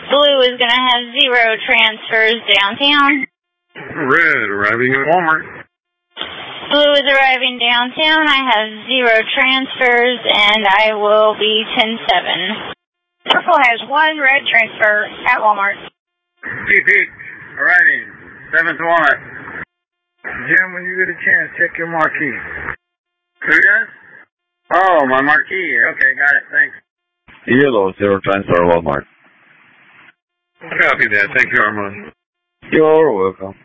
Blue is going to have 0 transfers downtown. Red arriving at Walmart. Blue is arriving downtown. I have 0 transfers, and I will be 10-7. Purple has 1 red transfer at Walmart. Pete, arriving. 7th Walmart. Jim, when you get a chance, check your marquee. Who does? Oh, my marquee. Okay, got it. Thanks. Yellow, 0 transfer, Walmart. Copy that. Thank you, Armand. You're welcome.